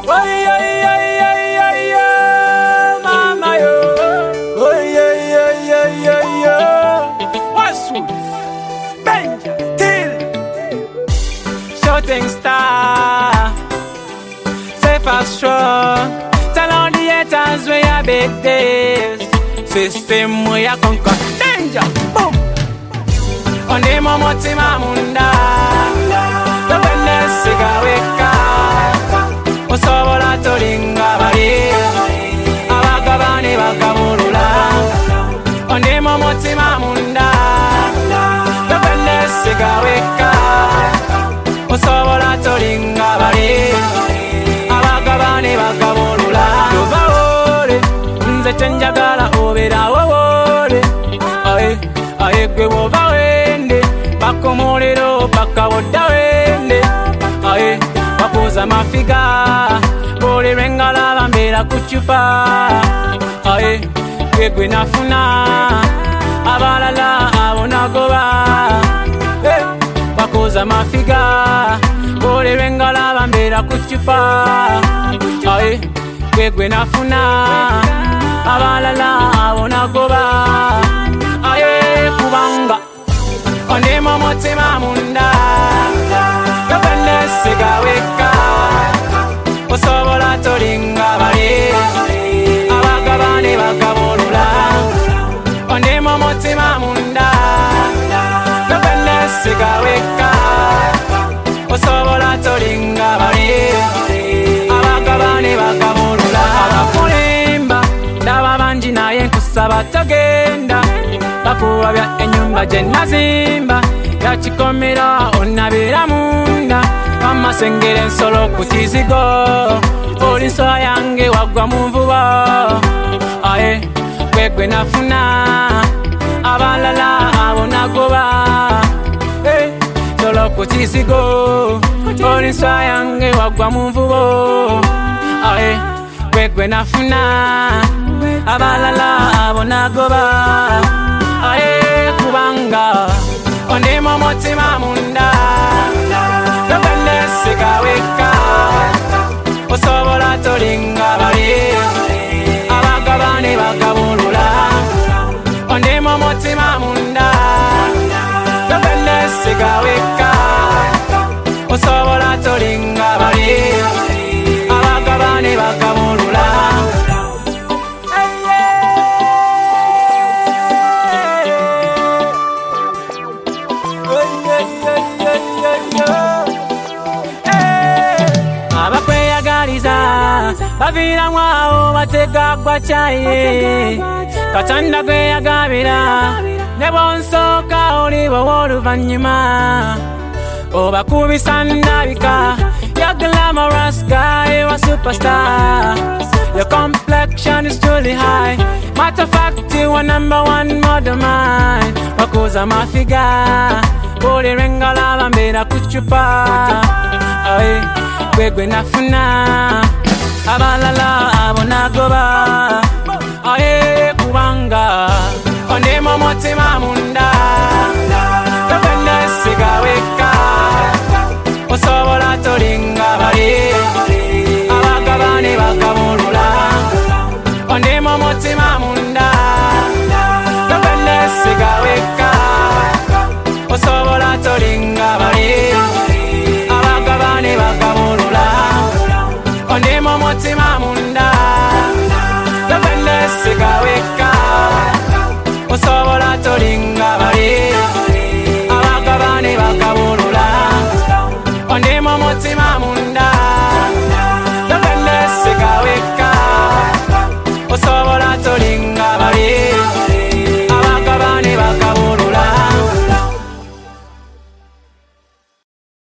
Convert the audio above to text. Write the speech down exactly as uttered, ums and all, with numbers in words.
Oh yeah, yeah, yeah, yeah, yeah, mama yo. Oh yeah, yeah, yeah, yeah, yeah. What's good? Benja, Till, Shooting Star, Safe as strong. Tell all the haters we are big days. System we are conquer. Danger, boom. On the moment mamunda, the wellness cigarette. Osobola tolinga bali abagabane bakabulula ondemo mutima munda tobelesiga weka osobola tolinga bali abagabane bakabulula tubawole nze tenjagala obera wowole aye aye gwe wova wende bakomolero bakawodda wende aye bakoza mafiga bole rengala bambera kuchupa aye gwegwe nafuna abalala abonagoba hey. Bakoza mafiga bole rengala bambera kuchupa aye gwegwe nafuna abalala abonagoba aye kubanga ondemo mutima munda tobelesiga weka osobola tolinga bali abagabane bakabulula ondemo mutima munda tobelesiga weka osobola tolinga bali abagabane bakabulula abakulimba ndaba bangi naye nkusaba togenda bakuwabya ennyumba gye nazimba yakikomera onabera munda amasengere ensolo ku kizigo poliso yange wagwa mu nvuba aye gwegwe nafuna abalala abonagoba hey. Solo ku kizigo poliso yange wagwa mu nvuba aye gwegwe nafuna abalala abonagoba aye kubanga ondemo mutima munda tobelesiga weka osobola tolinga bali abagabane bakabulula ondemo mutima munda tobelesiga weka osobola tolinga bali abagabane bakabulula bavira mwawo batega gwa chaye katanda gwe yagabira ne bonsoka oli bowoluvanyuma obakubisa ndabika you're glamorous guy, you're a superstar. Your complexion is truly high. Matter of fact, you are number one model mine. Wakoza mafiga bole rengala bambera kuchupa aye gwegwe nafuna abalala abonagoba aye kubanga ondemo mutima munda tobelesiga weka osobola tolinga